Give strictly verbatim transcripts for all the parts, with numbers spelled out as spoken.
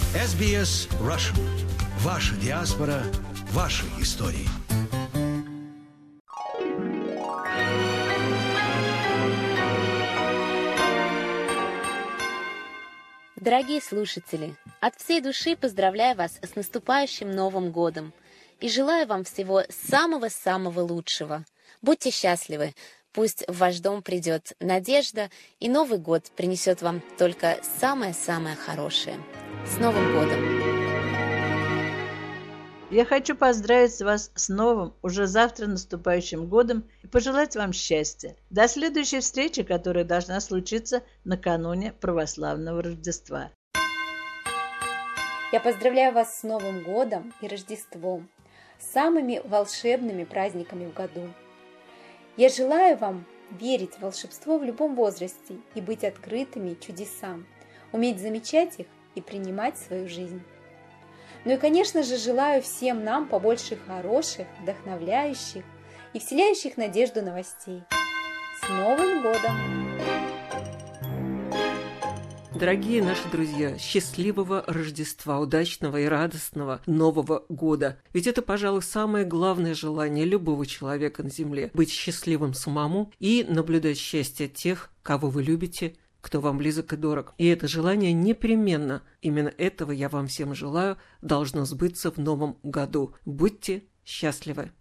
эс би эс Russian. Ваша диаспора, ваши истории. Дорогие слушатели, от всей души поздравляю вас с наступающим Новым годом и желаю вам всего самого-самого лучшего. Будьте счастливы, пусть в ваш дом придет надежда, и Новый год принесет вам только самое-самое хорошее. С Новым годом! Я хочу поздравить вас с новым, уже завтра наступающим годом и пожелать вам счастья. До следующей встречи, которая должна случиться накануне православного Рождества. Я поздравляю вас с Новым годом и Рождеством, с самыми волшебными праздниками в году. Я желаю вам верить в волшебство в любом возрасте и быть открытыми чудесам, уметь замечать их и принимать свою жизнь. Ну и, конечно же, желаю всем нам побольше хороших, вдохновляющих и вселяющих надежду новостей. С Новым годом! Дорогие наши друзья, счастливого Рождества, удачного и радостного Нового года. Ведь это, пожалуй, самое главное желание любого человека на земле – быть счастливым самому и наблюдать счастье тех, кого вы любите, кто вам близок и дорог. И это желание непременно, именно этого я вам всем желаю, должно сбыться в новом году. Будьте счастливы!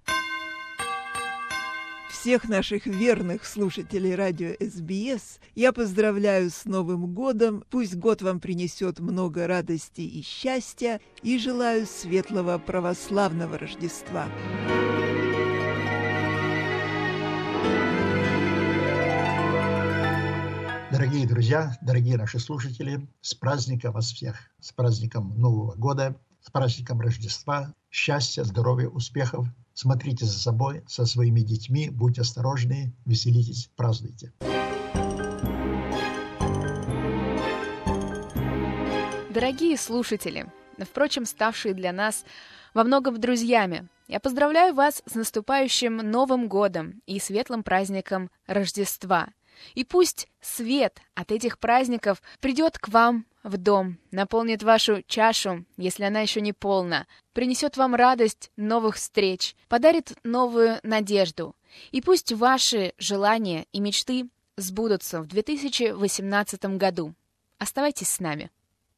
Всех наших верных слушателей радио эс би эс я поздравляю с Новым годом. Пусть год вам принесет много радости и счастья, и желаю светлого православного Рождества. Дорогие друзья, дорогие наши слушатели, с праздником вас всех, с праздником Нового года, с праздником Рождества, счастья, здоровья, успехов. Смотрите за собой, со своими детьми, будьте осторожны, веселитесь, празднуйте. Дорогие слушатели, впрочем, ставшие для нас во многом друзьями, я поздравляю вас с наступающим Новым годом и светлым праздником Рождества. И пусть свет от этих праздников придет к вам в дом, наполнит вашу чашу, если она еще не полна, принесет вам радость новых встреч, подарит новую надежду. И пусть ваши желания и мечты сбудутся в две тысячи восемнадцатом году. Оставайтесь с нами.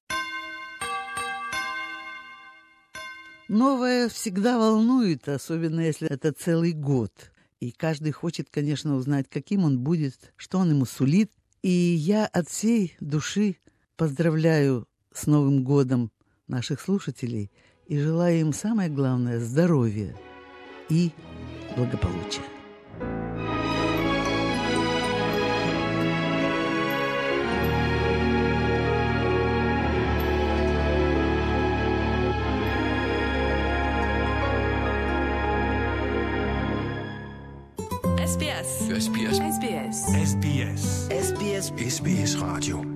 Новое всегда волнует, особенно если это целый год. И каждый хочет, конечно, узнать, каким он будет, что он ему сулит. И я от всей души поздравляю с Новым годом наших слушателей и желаю им самое главное – здоровья и благополучия. эс би эс. эс би эс. эс би эс. эс би эс. эс би эс. эс би эс Radio.